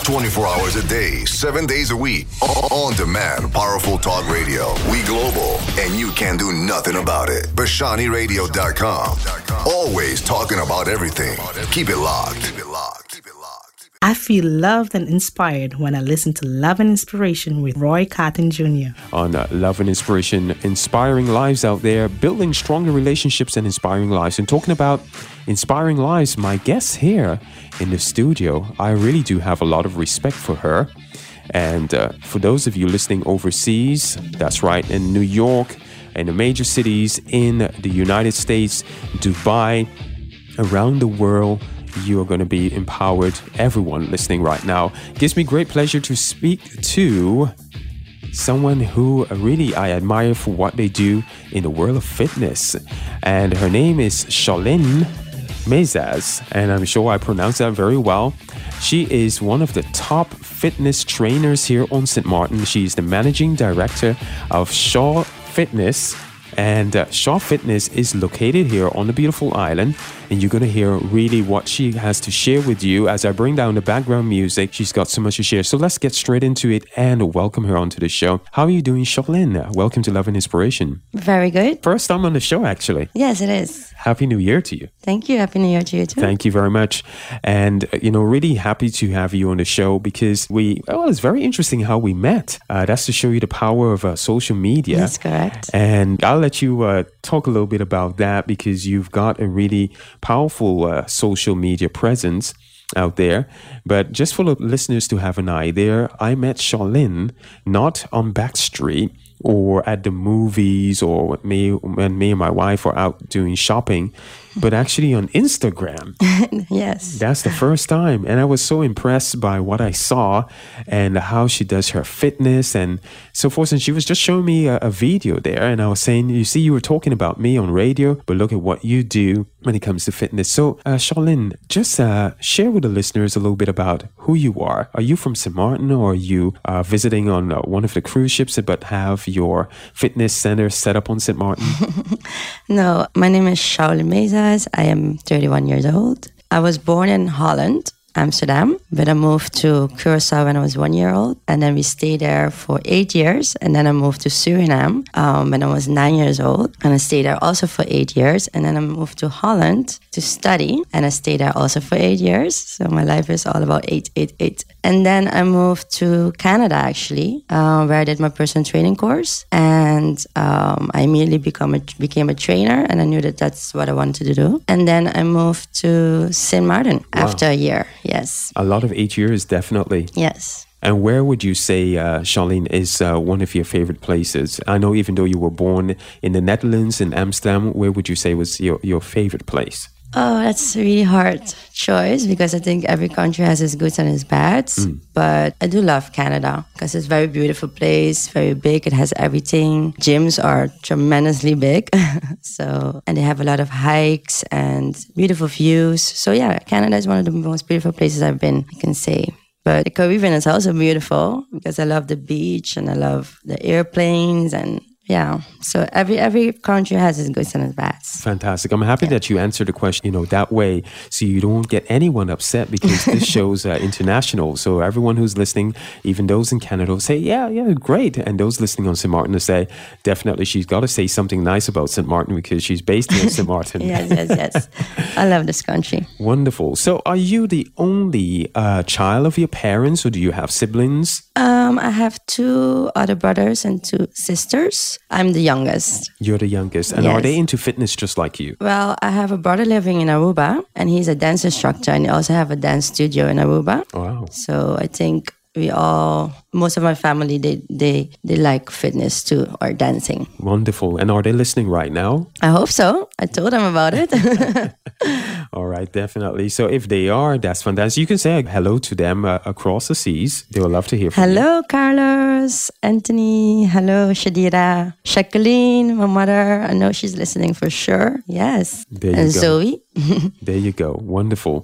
24 hours a day, 7 days a week. On demand, powerful talk radio. We global, and you can do nothing about it. BashaniRadio.com. Always talking about everything. Keep it locked. I feel loved and inspired when I listen to Love and Inspiration with Roy Cotton Jr. On Love and Inspiration, inspiring lives out there, building stronger relationships and inspiring lives. And talking about inspiring lives, my guest here in the studio, I really do have a lot of respect for her. And for those of you listening overseas, that's right, in New York, in the major cities in the United States, Dubai, around the world, you are going to be empowered. Everyone listening right now. It gives me great pleasure to speak to someone who really I admire for what they do in the world of fitness. And her name is Charlene Mezas, and I'm sure I pronounced that very well. She is one of the top fitness trainers here on St. Martin. She's the managing director of Shaw Fitness. And Shaw Fitness is located here on the beautiful island. And you're going to hear really what she has to share with you as I bring down the background music. She's got so much to share. So let's get straight into it and welcome her onto the show. How are you doing, Charlene? Welcome to Love and Inspiration. Very good. First time on the show, actually. Yes, it is. Happy New Year to you. Thank you. Happy New Year to you too. Thank you very much. And, really happy to have you on the show because it's very interesting how we met. That's to show you the power of social media. That's correct. And I'll let you talk a little bit about that because you've got a really powerful social media presence out there. But just for the listeners to have an idea, I met Charlene not on Backstreet or at the movies or when me and my wife were out doing shopping, but actually on Instagram. Yes. That's the first time. And I was so impressed by what I saw and how she does her fitness and so forth. And she was just showing me a video there. And I was saying, you see, you were talking about me on radio, but look at what you do when it comes to fitness. So, Charlene, just share with the listeners a little bit about who you are. Are you from St. Martin or are you visiting on one of the cruise ships but have your fitness center set up on St. Martin? No, my name is Charlene Mezas. I am 31 years old. I was born in Holland, Amsterdam, but I moved to Curaçao when I was 1 year old. And then we stayed there for 8 years. And then I moved to Suriname when I was 9 years old. And I stayed there also for 8 years. And then I moved to Holland to study. And I stayed there also for 8 years. So my life is all about 8, 8, 8. And then I moved to Canada, actually, where I did my personal training course. And I immediately became a trainer. And I knew that that's what I wanted to do. And then I moved to St. Martin after a year. Yes. A lot of 8 years, definitely. Yes. And where would you say, Charlene, is one of your favorite places? I know even though you were born in the Netherlands, in Amsterdam, where would you say was your favorite place? Oh, that's a really hard choice because I think every country has its goods and its bads. But I do love Canada because it's a very beautiful place, very big. It has everything. Gyms are tremendously big. And they have a lot of hikes and beautiful views. So yeah, Canada is one of the most beautiful places I've been, I can say. But the Caribbean is also beautiful because I love the beach and I love the airplanes and yeah, so every country has its goods and its bads. Fantastic. I'm happy that you answered the question, that way, so you don't get anyone upset because this show's international. So everyone who's listening, even those in Canada, will say, yeah, great. And those listening on St. Martin will say, definitely, she's got to say something nice about St. Martin because she's based in St. Martin. Yes. I love this country. Wonderful. So are you the only child of your parents or do you have siblings? I have 2 other brothers and 2 sisters. I'm the youngest. You're the youngest. And are they into fitness just like you? Well, I have a brother living in Aruba and he's a dance instructor and I also have a dance studio in Aruba. Wow. So I think most of my family, they like fitness too or dancing. Wonderful. And are they listening right now? I hope so. I told them about it. All right, definitely. So if they are, that's fantastic. You can say hello to them across the seas. They will love to hear from you. Hello, Carlos, Anthony. Hello, Shadira. Jacqueline, my mother. I know she's listening for sure. Yes. There you and go. Zoe. There you go. Wonderful.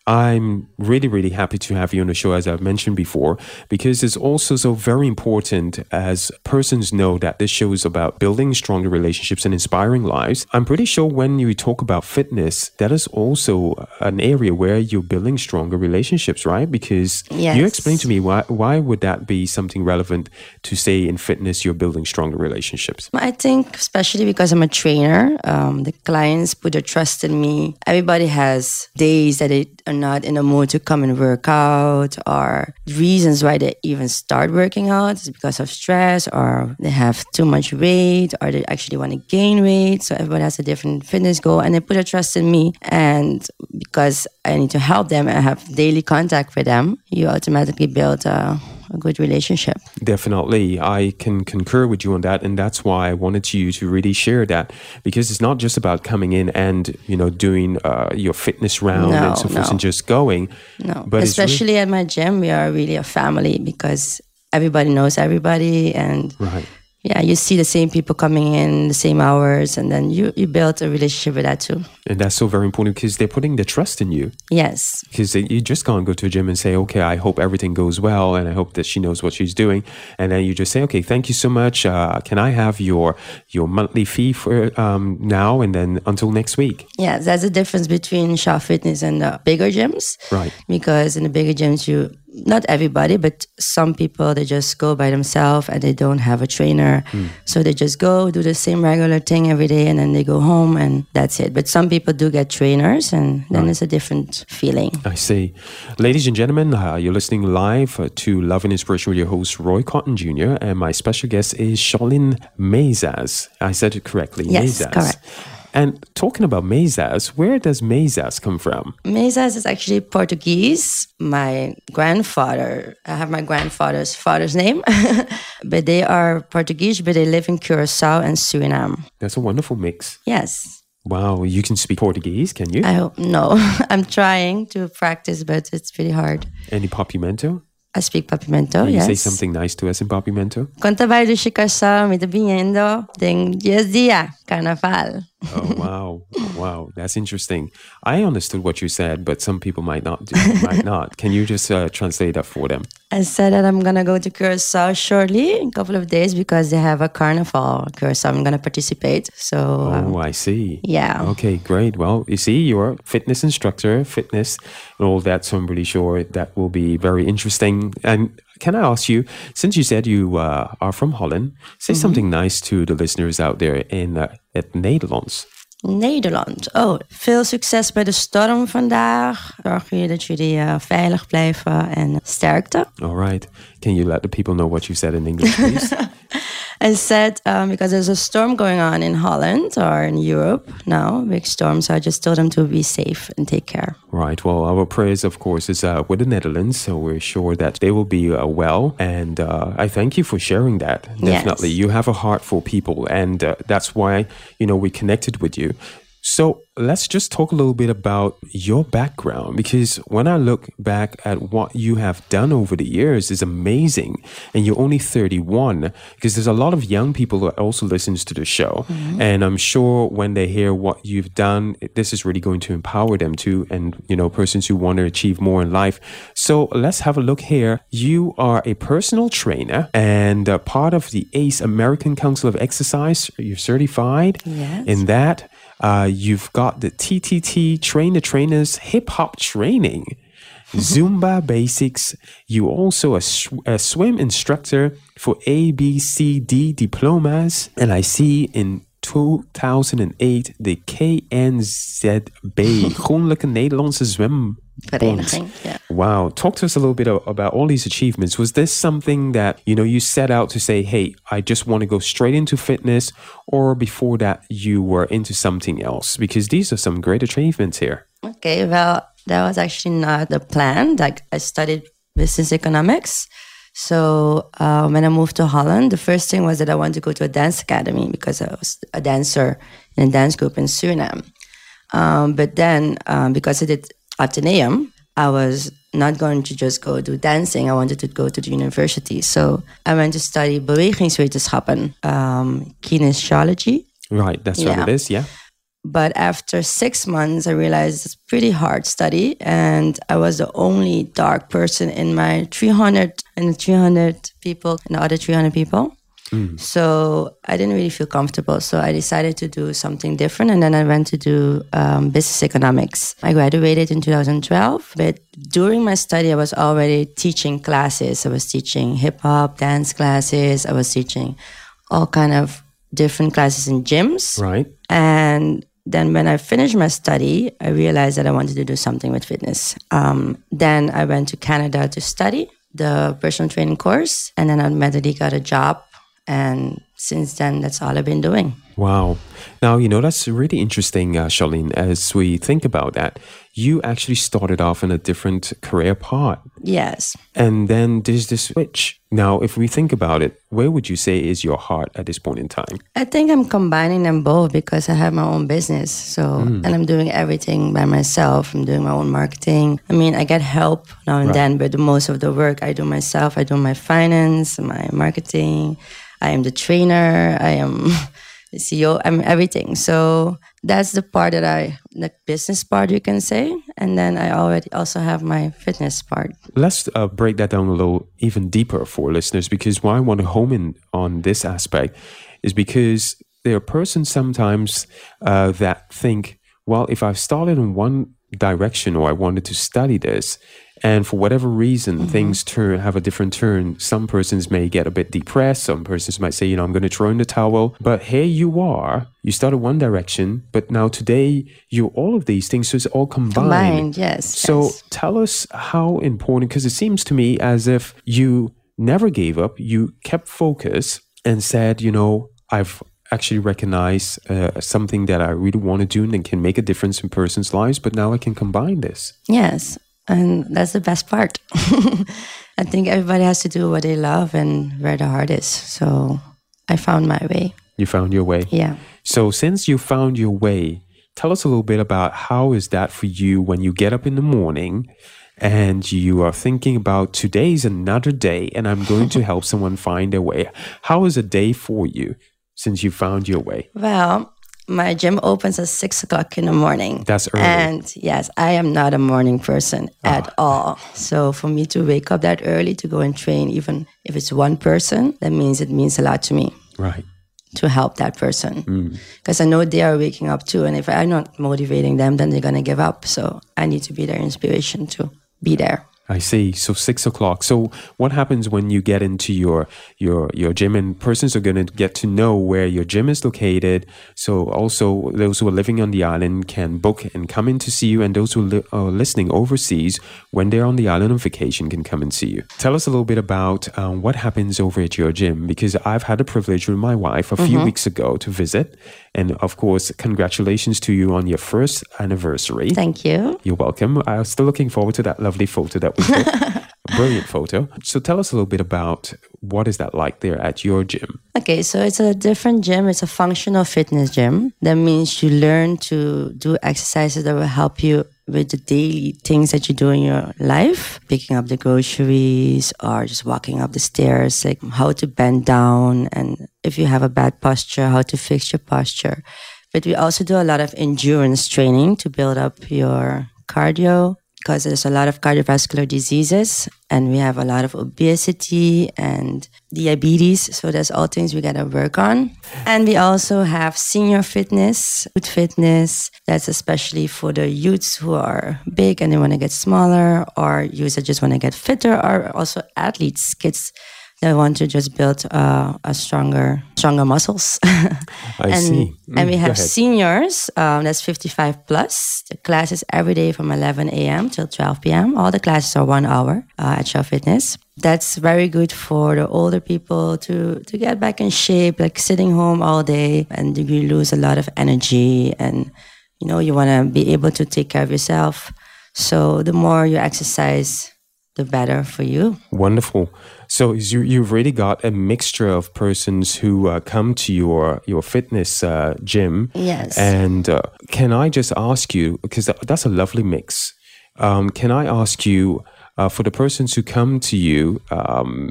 I'm really, really happy to have you on the show, as I've mentioned before, because it's also so very important as persons know that this show is about building stronger relationships and inspiring lives. I'm pretty sure when you talk about fitness, that is also an area where you're building stronger relationships, right? Because you explained to me why would that be something relevant to say in fitness you're building stronger relationships? I think especially because I'm a trainer, the clients put their trust in me. Everybody has days that they are not in a mood to come and work out, or reasons why they even start working out is because of stress, or they have too much weight, or they actually want to gain weight. So everybody has a different fitness goal, and they put their trust in me. And because I need to help them, I have daily contact with them, you automatically build a good relationship. Definitely. I can concur with you on that. And that's why I wanted you to really share that, because it's not just about coming in and, doing your fitness round and so forth and just going. No, but especially at my gym, we are really a family because everybody knows everybody. And yeah, you see the same people coming in the same hours, and then you build a relationship with that too. And that's so very important because they're putting their trust in you. Yes. Because you just can't go to a gym and say, okay, I hope everything goes well and I hope that she knows what she's doing. And then you just say, okay, thank you so much. Can I have your monthly fee for now and then until next week? Yeah, that's the difference between Shaw Fitness and the bigger gyms. Right. Because in the bigger gyms, not everybody, but some people, they just go by themselves and they don't have a trainer. So they just go, do the same regular thing every day, and then they go home and that's it. But some people do get trainers, and then it's a different feeling. I see. Ladies and gentlemen, you're listening live to Love and Inspiration with your host, Roy Cotton Jr., and my special guest is Charlene Meizas. I said it correctly. Yes, Meizas. correct. And talking about Meizas, where does Meizas come from? Meizas is actually Portuguese. My grandfather, I have my grandfather's father's name, but they are Portuguese, but they live in Curacao and Suriname. That's a wonderful mix. Yes. Wow, you can speak Portuguese, can you? I hope no. I'm trying to practice, but it's pretty hard. Any Papiamento? I speak Papiamento, Can you yes. say something nice to us in Papiamento? Quanto vai do Chicaçao, me vindo, tem 10 dias, carnaval. Oh, wow. Wow. That's interesting. I understood what you said, but some people might not. Can you just translate that for them? I said that I'm going to go to Curacao shortly, in a couple of days, because they have a carnival. Curacao, I'm going to participate. So, I see. Yeah. Okay, great. Well, you see, you're a fitness instructor, fitness and all that. So I'm really sure that will be very interesting. And can I ask you, since you said you are from Holland, say something nice to the listeners out there in het Nederlands. Nederland. Oh, veel succes bij de storm vandaag. Zorg jullie dat jullie veilig blijven en sterkte. All right. Can you let the people know what you said in English, please? I said, because there's a storm going on in Holland or in Europe now, big storm. So I just told them to be safe and take care. Right. Well, our prayers, of course, is with the Netherlands. So we're sure that they will be well. And I thank you for sharing that. Definitely. Yes. You have a heart for people. And that's why, we connected with you. So let's just talk a little bit about your background, because when I look back at what you have done over the years is amazing. And you're only 31, because there's a lot of young people that also listens to the show. Mm-hmm. And I'm sure when they hear what you've done, this is really going to empower them too. And, persons who want to achieve more in life. So let's have a look here. You are a personal trainer and part of the ACE, American Council of Exercise. You're certified in that. You've got the TTT, Train the Trainers, hip hop training, Zumba basics. You also a swim instructor for ABCD diplomas. And I see in 2008 the KNZB, Koninklijke Nederlandse Zwembond. Yeah. Wow. Talk to us a little bit about all these achievements. Was this something that, you set out to say, hey, I just want to go straight into fitness, or before that you were into something else? Because these are some great achievements here. Okay, well, that was actually not the plan. Like, I studied business economics. So when I moved to Holland, the first thing was that I wanted to go to a dance academy because I was a dancer in a dance group in Suriname. But then, because I did Atheneum, I was not going to just go do dancing. I wanted to go to the university. So I went to study bewegingswetenschappen, kinesiology. Right, that's what it is, yeah. But after 6 months, I realized it's pretty hard study. And I was the only dark person in my 300 people, and the other 300 people. So I didn't really feel comfortable. So I decided to do something different. And then I went to do business economics. I graduated in 2012. But during my study, I was already teaching classes. I was teaching hip hop, dance classes. I was teaching all kind of different classes in gyms. Right. And then when I finished my study, I realized that I wanted to do something with fitness. Then I went to Canada to study the personal training course. And then I immediately got a job. And since then, that's all I've been doing. Wow. Now, that's really interesting, Charlene, as we think about that. You actually started off in a different career path. Yes. And then there's this switch. Now, if we think about it, where would you say is your heart at this point in time? I think I'm combining them both because I have my own business. And I'm doing everything by myself. I'm doing my own marketing. I mean, I get help now and then, but most of the work I do myself. I do my finance, my marketing. I am the trainer. I am the CEO. I'm everything. So that's the part the business part, you can say. And then I already also have my fitness part. Let's break that down a little even deeper for listeners, because why I want to home in on this aspect is because there are persons sometimes that think, well, if I've started in one direction or I wanted to study this, and for whatever reason, things have a different turn. Some persons may get a bit depressed. Some persons might say, I'm going to throw in the towel. But here you are. You started one direction, but now today you're all of these things. So it's all combined. Yes. So tell us how important, because it seems to me as if you never gave up. You kept focus and said, I've actually recognized something that I really want to do and can make a difference in persons' lives. But now I can combine this. Yes. And that's the best part. I think everybody has to do what they love and where the heart is. So I found my way. You found your way? Yeah. So since you found your way, tell us a little bit about how is that for you when you get up in the morning and you are thinking about today's another day and I'm going to help someone find their way. How is a day for you since you found your way? Well, my gym opens at 6 o'clock in the morning. That's early. And yes, I am not a morning person at all. So for me to wake up that early to go and train, even if it's one person, it means a lot to me. Right. To help that person. Because I know they are waking up too. And if I'm not motivating them, then they're going to give up. So I need to be their inspiration to be there. I see. So 6 o'clock. So what happens when you get into your gym and persons are going to get to know where your gym is located? So also those who are living on the island can book and come in to see you. And those who are listening overseas, when they're on the island on vacation, can come and see you. Tell us a little bit about what happens over at your gym, because I've had the privilege with my wife a few weeks ago to visit. And of course, congratulations to you on your first anniversary. Thank you. You're welcome. I'm still looking forward to that lovely photo that we took. A brilliant photo. So tell us a little bit about what is that like there at your gym? Okay, so it's a different gym. It's a functional fitness gym. That means you learn to do exercises that will help you with the daily things that you do in your life, picking up the groceries or just walking up the stairs, like how to bend down, and if you have a bad posture, how to fix your posture. But we also do a lot of endurance training to build up your cardio, because there's a lot of cardiovascular diseases and we have a lot of obesity and diabetes. So that's all things we got to work on. And we also have senior fitness, youth fitness. That's especially for the youths who are big and they want to get smaller, or youths that just want to get fitter, or also athletes, kids that want to just build a stronger muscles. I see. And we have seniors, that's 55 plus. The classes every day from 11 a.m. till 12 p.m. All the classes are 1 hour at Shaw Fitness. That's very good for the older people to get back in shape, like sitting home all day and you lose a lot of energy and, you want to be able to take care of yourself. So the more you exercise, the better for you. Wonderful. So you've really got a mixture of persons who come to your fitness gym. Yes. And can I just ask you, because that's a lovely mix, can I ask you, for the persons who come to you,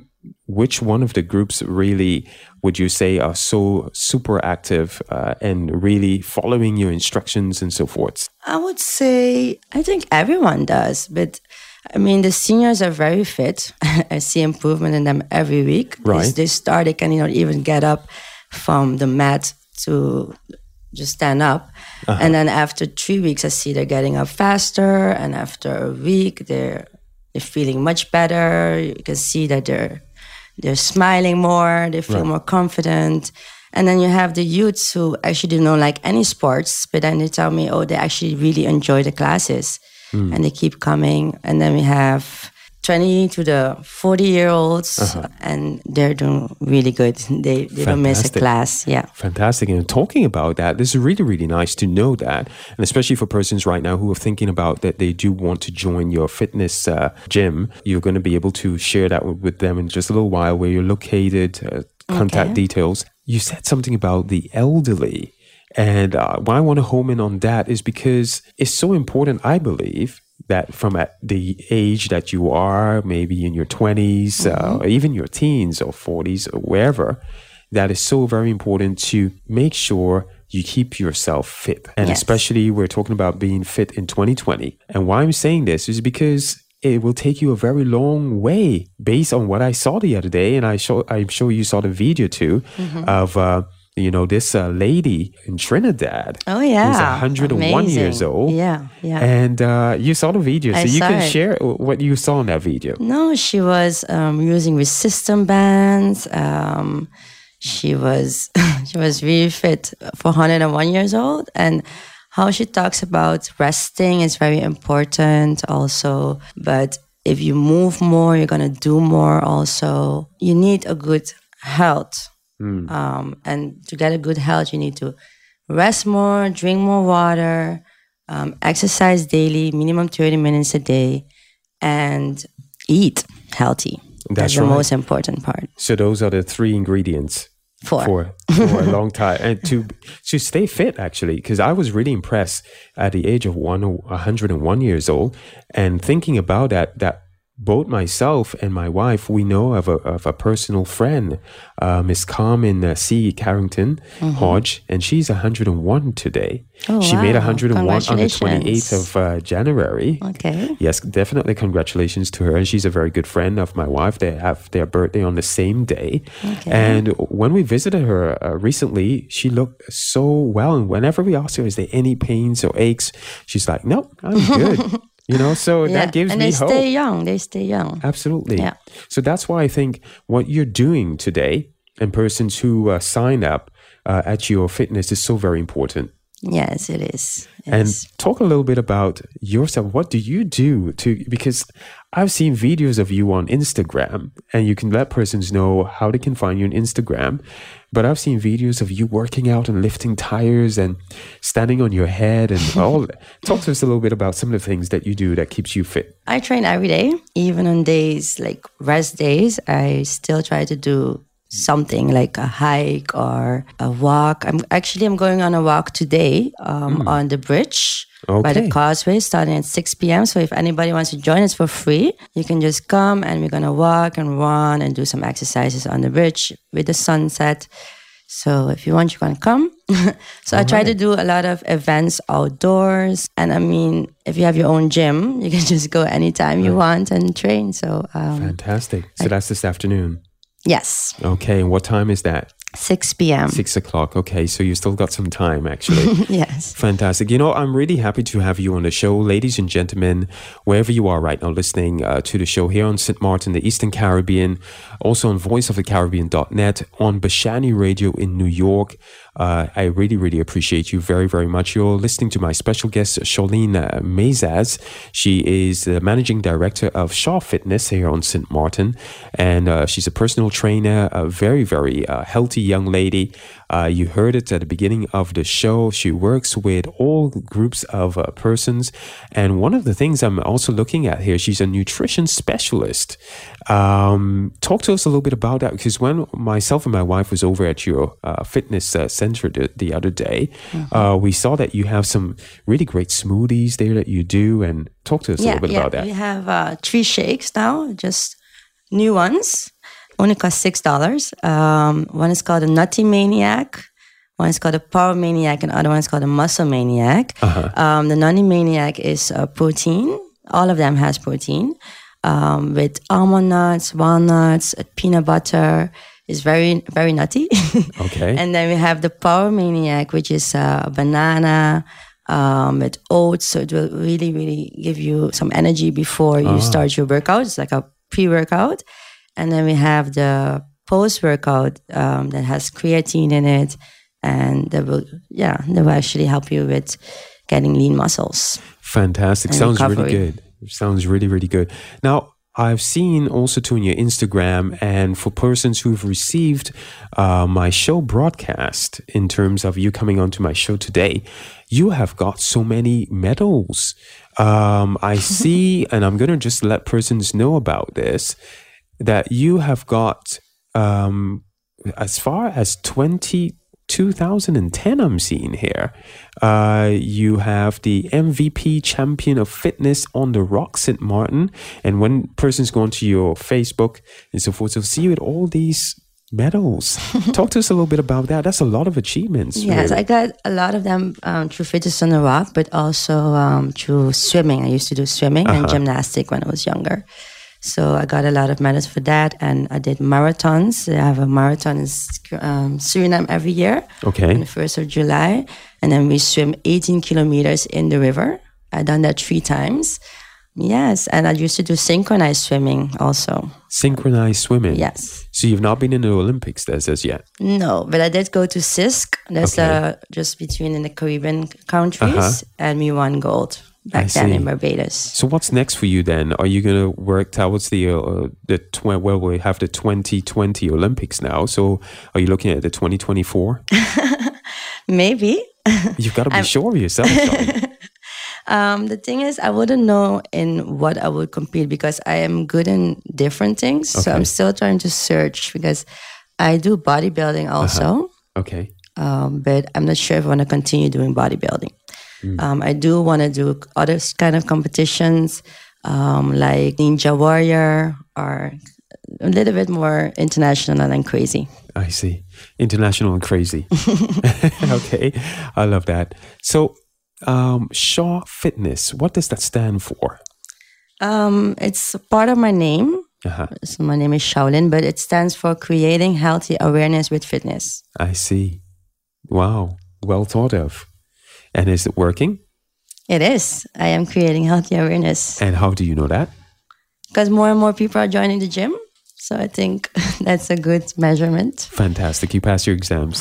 which one of the groups really would you say are so super active and really following your instructions and so forth? I would say, I think everyone does, but I mean, the seniors are very fit. I see improvement in them every week. Right. They start, they can even get up from the mat to just stand up. And then after 3 weeks, I see they're getting up faster. And after a week, they're feeling much better. You can see that they're smiling more. They feel more confident. And then you have the youths who actually don't like any sports, but then they tell me, they actually really enjoy the classes. And they keep coming. And then we have 20 to the 40-year-olds, and they're doing really good. They don't miss a class. Yeah. Fantastic. And talking about that, this is really, really nice to know that. And especially for persons right now who are thinking about that they do want to join your fitness gym, you're going to be able to share that with them in just a little while, where you're located, contact details. You said something about the elderly. And why I want to home in on that is because it's so important, I believe, that from at the age that you are, maybe in your 20s, or even your teens or 40s or wherever, that is so very important to make sure you keep yourself fit. And especially we're talking about being fit in 2020. And why I'm saying this is because it will take you a very long way based on what I saw the other day. And I'm sure you saw the video too of this lady in Trinidad. Oh, yeah. Who's 101 years old. Yeah. And you saw the video. So you can share what you saw in that video. No, she was using resistance bands. She was really fit for 101 years old. And how she talks about resting is very important also. But if you move more, you're going to do more also. You need a good health. And to get a good health, you need to rest more, drink more water, exercise daily, minimum 30 minutes a day, and eat healthy. That's the most important part. So those are the 3 ingredients for a long time, and to stay fit, actually, because I was really impressed at the age of 101 years old, and thinking about that both myself and my wife, we know of a personal friend, Miss Carmen C. Carrington Hodge, and she's 101 today. Oh, she made 101 on the 28th of January. Okay. Yes, definitely congratulations to her. And she's a very good friend of my wife. They have their birthday on the same day. Okay. And when we visited her recently, she looked so well. And whenever we asked her, is there any pains or aches? She's like, no, I'm good. So that gives me hope. And they stay young. Absolutely. Yeah. So that's why I think what you're doing today, and persons who sign up at your fitness, is so very important. Yes, it is. Yes. And talk a little bit about yourself. What do you do because I've seen videos of you on Instagram, and you can let persons know how they can find you on Instagram. But I've seen videos of you working out and lifting tires and standing on your head and all. Talk to us a little bit about some of the things that you do that keeps you fit. I train every day, even on days like rest days. I still try to do something like a hike or a walk. I'm going on a walk today on the bridge by the causeway, starting at 6 p.m. So if anybody wants to join us for free, you can just come, and we're going to walk and run and do some exercises on the bridge with the sunset. So if you want, you can come. I try to do a lot of events outdoors. And I mean, if you have your own gym, you can just go anytime you want and train. So fantastic. So that's this afternoon. Yes. Okay. And what time is that? 6 p.m. 6 o'clock. Okay. So you still got some time, actually. Yes. Fantastic. I'm really happy to have you on the show, ladies and gentlemen, wherever you are right now listening to the show here on St. Martin, the Eastern Caribbean, also on voiceofthecaribbean.net, on Bashani Radio in New York. I really, really appreciate you very, very much. You're listening to my special guest, Charlene Mezaz. She is the managing director of Shaw Fitness here on St. Martin. And she's a personal trainer, a very, very healthy young lady. You heard it at the beginning of the show. She works with all groups of persons. And one of the things I'm also looking at here, she's a nutrition specialist. Talk to us a little bit about that, because when myself and my wife was over at your fitness center the other day, we saw that you have some really great smoothies there that you do. And talk to us a little bit about that. We have 3 shakes now, just new ones. only cost $6. One is called a Nutty Maniac. One is called a Power Maniac, and the other one is called a Muscle Maniac. The Nutty Maniac is protein. All of them has protein with almond nuts, walnuts, peanut butter. It's very, very nutty. Okay. And then we have the Power Maniac, which is a banana with oats. So it will really, really give you some energy before you start your workout. It's like a pre-workout. And then we have the post-workout that has creatine in it. And that will actually help you with getting lean muscles. Fantastic. Sounds really good. Sounds really, really good. Now, I've seen also too on your Instagram, and for persons who've received my show broadcast in terms of you coming onto my show today, you have got so many medals. I see, and I'm going to just let persons know about this, that you have got as far as 2010, I'm seeing here. You have the MVP Champion of Fitness on the Rock St. Martin. And when persons go onto your Facebook and so forth, they'll see you with all these medals. Talk to us a little bit about that. That's a lot of achievements. Yes, really. I got a lot of them through Fitness on the Rock, but also through swimming. I used to do swimming and gymnastics when I was younger. So I got a lot of medals for that, and I did marathons. I have a marathon in Suriname every year, on the 1st of July, and then we swim 18 kilometers in the river. I've done that 3 times. Yes, and I used to do synchronized swimming also. Synchronized swimming? Yes. So you've not been in the Olympics as yet? No, but I did go to CISC. That's just between in the Caribbean countries, and we won gold back then in Barbados. So what's next for you then? Are you going to work towards we have the 2020 Olympics now. So are you looking at the 2024? Maybe. You've got to be sure of yourself. The thing is, I wouldn't know in what I would compete because I am good in different things. So I'm still trying to search because I do bodybuilding also. Okay. But I'm not sure if I want to continue doing bodybuilding. I do want to do other kind of competitions like Ninja Warrior or a little bit more international and crazy. I see. International and crazy. Okay. I love that. So Shaw Fitness, what does that stand for? It's part of my name. So my name is Shaolin, but it stands for Creating Healthy Awareness with Fitness. I see. Wow. Well thought of. And is it working? It is. I am creating healthy awareness. And how do you know that? Because more and more people are joining the gym. So I think that's a good measurement. Fantastic. You passed your exams.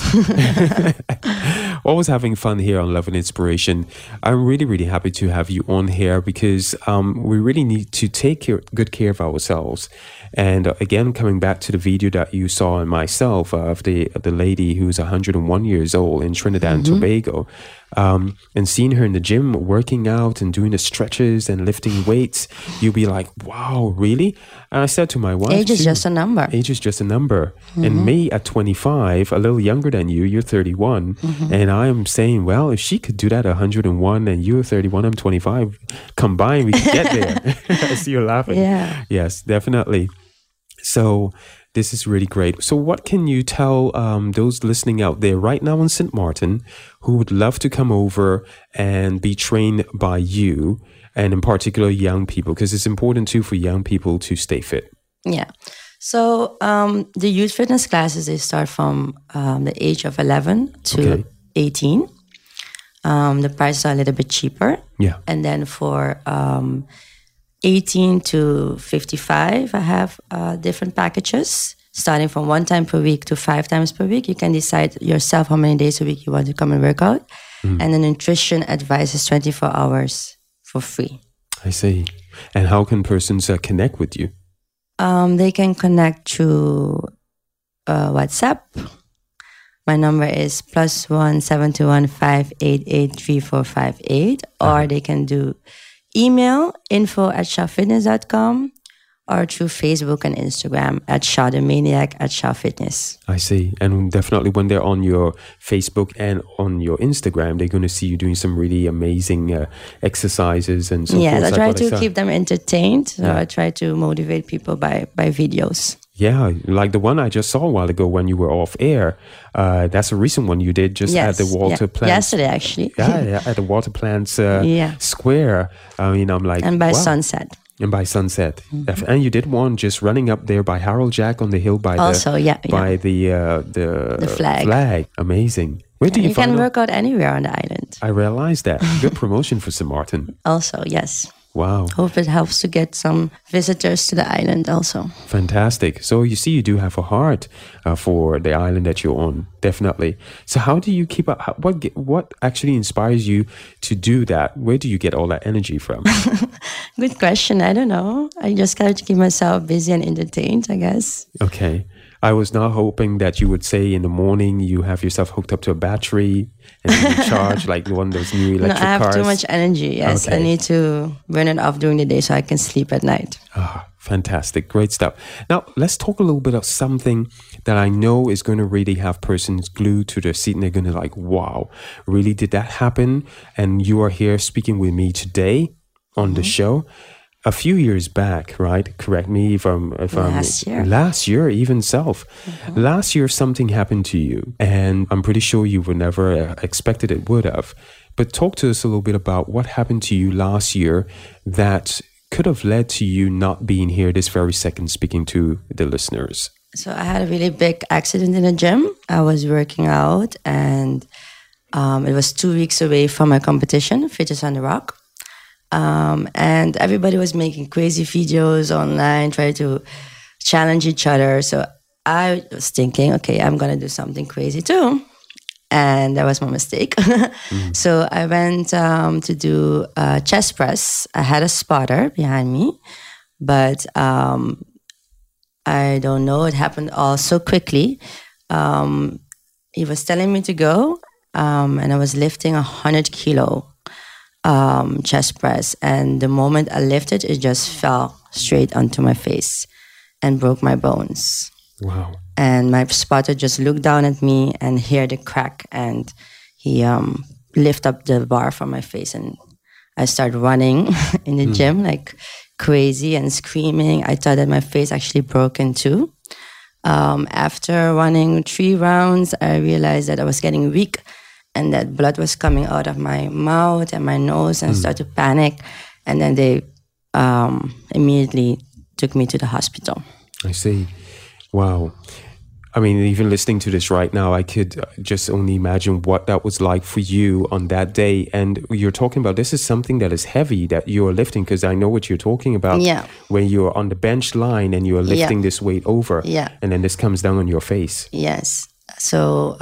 Always having fun here on Love and Inspiration. I'm really, really happy to have you on here because we really need to take good care of ourselves. And again, coming back to the video that you saw in myself of the lady who's 101 years old in Trinidad and Tobago, and seeing her in the gym working out and doing the stretches and lifting weights, you'll be like, wow, really? And I said to my wife, age is just a number. Age is just a number. And me at 25, a little younger than you, you're 31. And I am saying, well, if she could do that at 101 and you're 31, I'm 25, combined, we could get there. I see you laughing. Yeah. Yes, definitely. So this is really great. So what can you tell those listening out there right now in St. Martin who would love to come over and be trained by you, and in particular young people, because it's important too for young people to stay fit? Yeah. So the youth fitness classes, they start from the age of 11 to 18. The prices are a little bit cheaper. Yeah. And then for 18 to 55, I have different packages starting from 1 time per week to 5 times per week. You can decide yourself how many days a week you want to come and work out. And the nutrition advice is 24 hours for free. I see. And how can persons connect with you? They can connect through WhatsApp. My number is +1 721 588 3458, or they can do email info@shawfitness.com, or through Facebook and Instagram @ShawTheManiac@ShawFitness. I see. And definitely when they're on your Facebook and on your Instagram, they're going to see you doing some really amazing exercises and so forth. Yeah, I try to keep them entertained. So I try to motivate people by videos. Yeah, like the one I just saw a while ago when you were off air. That's a recent one you did just at the Walter Plant. Yesterday, actually. yeah, at the Walter Plants Square. I mean, I'm like, and by wow. sunset. And by sunset. And you did one just running up there by Harold Jack on the hill by the flag. Amazing. Where do you find can work out anywhere on the island. I realized that. Good promotion for St. Martin. Also, yes. Wow. Hope it helps to get some visitors to the island also. Fantastic. So you see, you do have a heart for the island that you're on, definitely. So how do you keep up? What actually inspires you to do that? Where do you get all that energy from? Good question. I don't know. I just got to keep myself busy and entertained, I guess. Okay. I was not hoping that you would say in the morning you have yourself hooked up to a battery and you charge like one of those new electric cars. No, I have too much energy. Yes, okay. I need to burn it off during the day so I can sleep at night. Fantastic. Great stuff. Now, let's talk a little bit of something that I know is going to really have persons glued to their seat and they're going to like, wow, really did that happen? And you are here speaking with me today on the show. A few years back, right? Correct me if I'm last year, even self. Last year, something happened to you, and I'm pretty sure you were never expected it would have. But talk to us a little bit about what happened to you last year that could have led to you not being here this very second speaking to the listeners. So I had a really big accident in the gym. I was working out, and it was 2 weeks away from my competition, Fittest on the Rock. And everybody was making crazy videos online, trying to challenge each other. So I was thinking, okay, I'm going to do something crazy too. And that was my mistake. So I went to do a chest press. I had a spotter behind me, but I don't know, it happened all so quickly. He was telling me to go, and I was lifting 100 kilo chest press, and the moment I lifted, it just fell straight onto my face and broke my bones. Wow. And my spotter just looked down at me and heard the crack, and he lifted up the bar from my face, and I started running in the gym like crazy and screaming. I thought that my face actually broken too. After running 3 rounds, I realized that I was getting weak and that blood was coming out of my mouth and my nose, and started to panic. And then they immediately took me to the hospital. I see. Wow. I mean, even listening to this right now, I could just only imagine what that was like for you on that day. And you're talking about, this is something that is heavy that you're lifting, because I know what you're talking about. Yeah. When you're on the bench line and you're lifting this weight over. Yeah. And then this comes down on your face. Yes. So,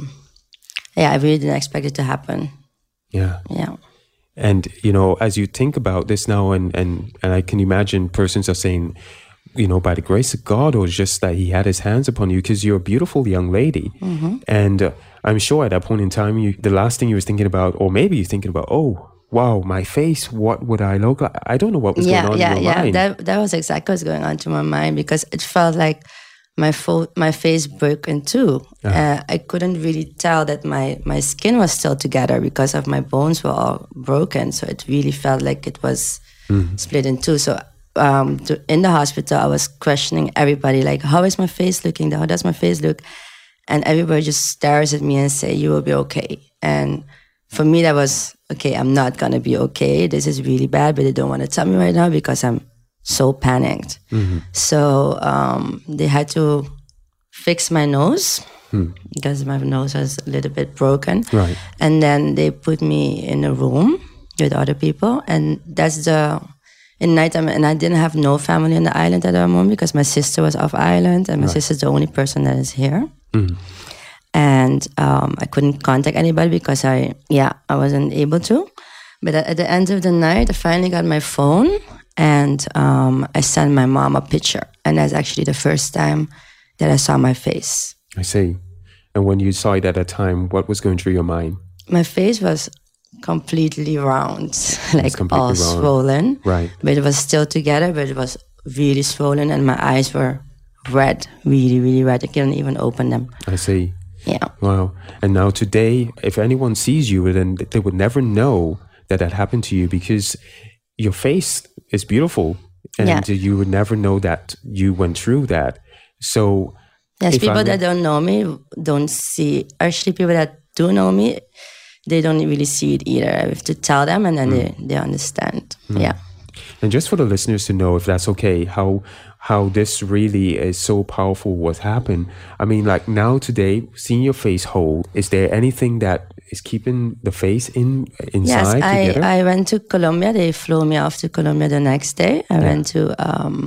I really didn't expect it to happen. Yeah. Yeah. And, you know, as you think about this now, and I can imagine persons are saying, you know, by the grace of God, or just that he had his hands upon you, because you're a beautiful young lady. And I'm sure at that point in time, the last thing you were thinking about, or maybe you're thinking about, oh, wow, my face, what would I look like? I don't know what was going on in your mind. That was exactly what was going on to my mind, because it felt like my face broke in two. I couldn't really tell that my skin was still together because of my bones were all broken. So it really felt like it was split in two. So in the hospital, I was questioning everybody, like, how is my face looking? How does my face look? And everybody just stares at me and say, you will be okay. And for me, that was, okay, I'm not going to be okay. This is really bad, but they don't want to tell me right now because I'm so panicked. So they had to fix my nose because my nose was a little bit broken. Right. And then they put me in a room with other people. And that's in nighttime. And I didn't have no family on the island at that moment because my sister was off island, and my sister's the only person that is here. And I couldn't contact anybody because I wasn't able to. But at the end of the night, I finally got my phone. And I sent my mom a picture. And that's actually the first time that I saw my face. I see. And when you saw it at that time, what was going through your mind? My face was completely round, like all swollen. Right. But it was still together, but it was really swollen. And my eyes were red, really, really red. I couldn't even open them. I see. Yeah. Wow. And now today, if anyone sees you, then they would never know that happened to you, because your face is beautiful, and you would never know that you went through that. So, yes, people that don't know me don't see. Actually, people that do know me, they don't really see it either. I have to tell them, and then they understand. Yeah. And just for the listeners to know, if that's okay, how this really is so powerful, what happened. I mean, like now today, seeing your face whole, is there anything that is keeping the face inside together? I went to Colombia. They flew me off to Colombia the next day. I went to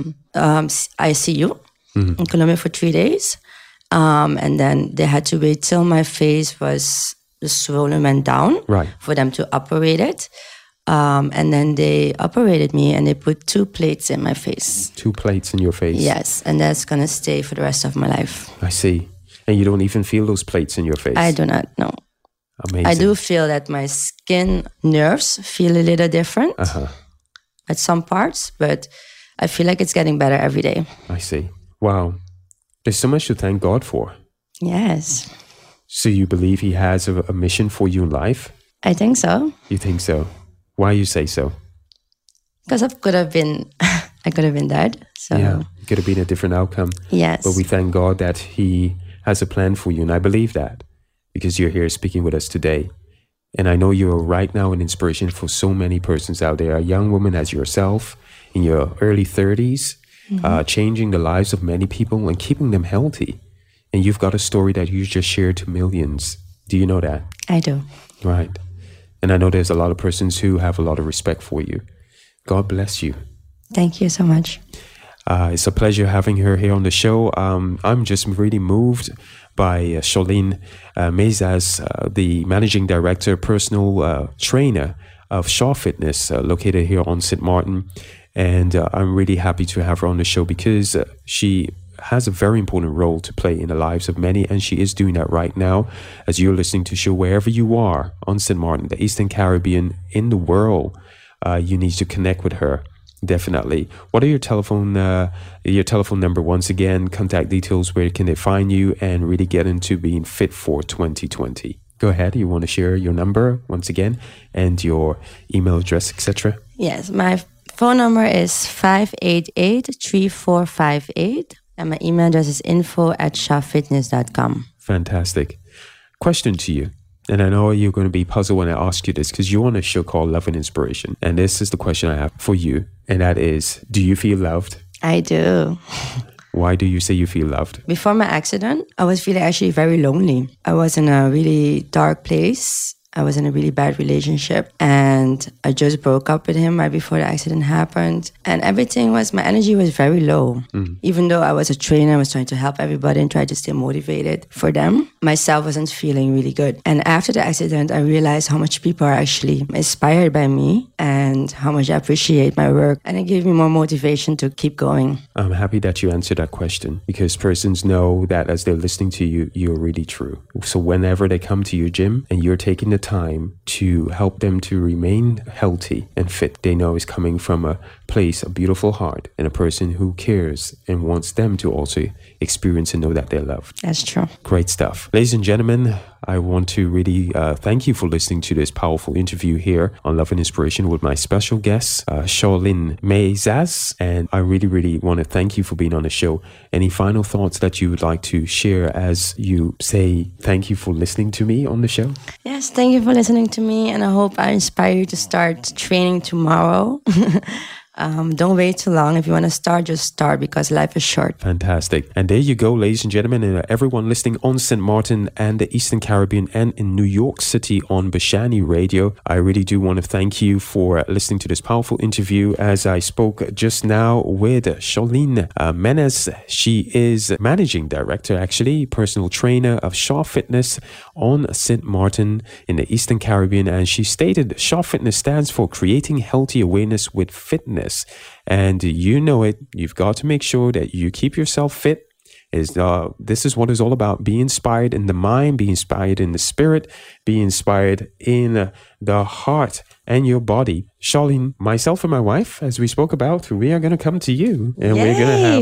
ICU in Colombia for 3 days. And then they had to wait till my face was swollen went down for them to operate it. And then they operated me and they put 2 plates in my face. 2 plates in your face? Yes, and that's going to stay for the rest of my life. I see. And you don't even feel those plates in your face? I do not, no. Amazing. I do feel that my skin nerves feel a little different at some parts, but I feel like it's getting better every day. I see. Wow. There's so much to thank God for. Yes. So you believe He has a mission for you in life? I think so. You think so? Why you say so? Because I could have been dead. So. Yeah, it could have been a different outcome. Yes. But we thank God that He has a plan for you. And I believe that because you're here speaking with us today. And I know you're right now an inspiration for so many persons out there, a young woman as yourself in your early 30s, changing the lives of many people and keeping them healthy. And you've got a story that you just shared to millions. Do you know that? I do. Right. And I know there's a lot of persons who have a lot of respect for you. God bless you. Thank you so much. It's a pleasure having her here on the show. I'm just really moved by Charlene Mezas, the Managing Director, Personal Trainer of Shaw Fitness, located here on St. Martin. And I'm really happy to have her on the show because she has a very important role to play in the lives of many, and she is doing that right now as you're listening to show wherever you are on St. Martin, the Eastern Caribbean, in the world. You need to connect with her, definitely. What are your telephone number once again, contact details, where can they find you and really get into being fit for 2020? Go ahead, you want to share your number once again and your email address, etc.? Yes, my phone number is 588-3458. And my email address is info@shawfitness.com. Fantastic. Question to you. And I know you're going to be puzzled when I ask you this because you're on a show called Love and Inspiration. And this is the question I have for you. And that is, do you feel loved? I do. Why do you say you feel loved? Before my accident, I was feeling actually very lonely. I was in a really dark place. I was in a really bad relationship and I just broke up with him right before the accident happened. And my energy was very low. Even though I was a trainer, I was trying to help everybody and try to stay motivated for them. Myself wasn't feeling really good. And after the accident, I realized how much people are actually inspired by me and how much I appreciate my work. And it gave me more motivation to keep going. I'm happy that you answered that question because persons know that as they're listening to you, you're really true. So whenever they come to your gym and you're taking the time to help them to remain healthy and fit, they know it's coming from a place, a beautiful heart, and a person who cares and wants them to also experience and know that they're loved. That's true. Great stuff. Ladies and gentlemen, I want to really thank you for listening to this powerful interview here on Love and Inspiration with my special guest, Charlene Mezas. And I really, really want to thank you for being on the show. Any final thoughts that you would like to share as you say thank you for listening to me on the show? Yes, thank you for listening to me. And I hope I inspire you to start training tomorrow. Don't wait too long. If you want to start, just start because life is short. Fantastic. And there you go, ladies and gentlemen, and everyone listening on St. Martin and the Eastern Caribbean and in New York City on Bashani Radio. I really do want to thank you for listening to this powerful interview as I spoke just now with Charlene Mezas. She is Managing Director, actually, personal trainer of Shaw Fitness on St. Martin in the Eastern Caribbean. And she stated Shaw Fitness stands for Creating Healthy Awareness with Fitness. And you know it, you've got to make sure that you keep yourself fit. This is what it's all about. Be inspired in the mind, be inspired in the spirit, be inspired in the heart and your body. Charlene, myself and my wife, as we spoke about, we are going to come to you, and we're going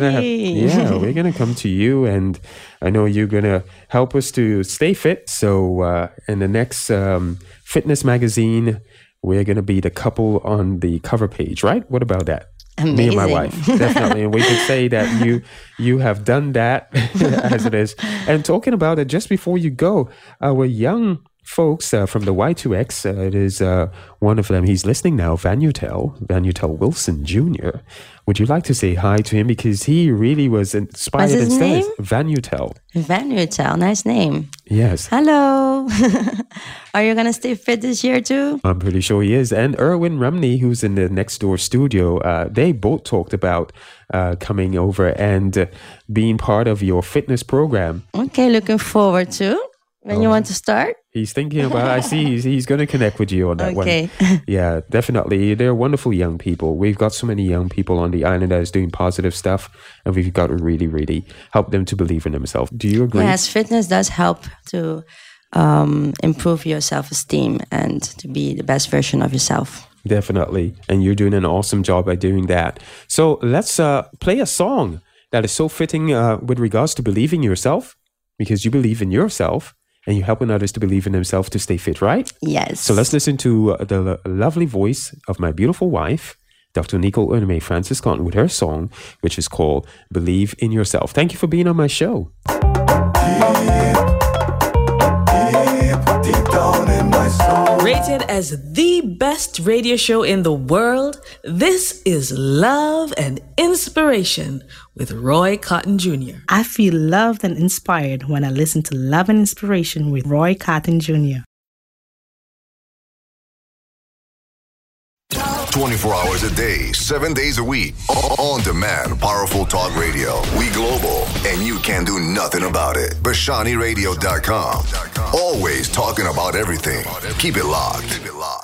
to come to you, and I know you're going to help us to stay fit. So in the next fitness magazine, we're going to be the couple on the cover page, right? What about that? Amazing. Me and my wife, definitely. And we can say that you have done that as it is. And talking about it, just before you go, our young folks from the Y2X, it is one of them. He's listening now, Vanutel Wilson Jr. Would you like to say hi to him? Because he really was inspired. What's his name? Vanutel. Vanutel, nice name. Yes. Hello. Are you going to stay fit this year too? I'm pretty sure he is. And Erwin Rumney, who's in the next door studio, they both talked about coming over and being part of your fitness program. Okay, looking forward to. When you want to start? He's thinking about, I see he's going to connect with you on that one. Yeah, definitely. They're wonderful young people. We've got so many young people on the island that is doing positive stuff, and we've got to really, really help them to believe in themselves. Do you agree? Yes, fitness does help to improve your self-esteem and to be the best version of yourself. Definitely. And you're doing an awesome job by doing that. So let's play a song that is so fitting with regards to believing yourself, because you believe in yourself. And you're helping others to believe in themselves to stay fit, right? Yes. So let's listen to the lovely voice of my beautiful wife, Dr. Nicole Erneme Francis Cotton, with her song, which is called Believe in Yourself. Thank you for being on my show. Deep down in my soul. Rated as the best radio show in the world, this is Love and Inspiration with Roy Cotton Jr. I feel loved and inspired when I listen to Love and Inspiration with Roy Cotton Jr. 24 hours a day, 7 days a week. On demand, powerful talk radio. We global, and you can do nothing about it. BashaniRadio.com. Always talking about everything. Keep it locked.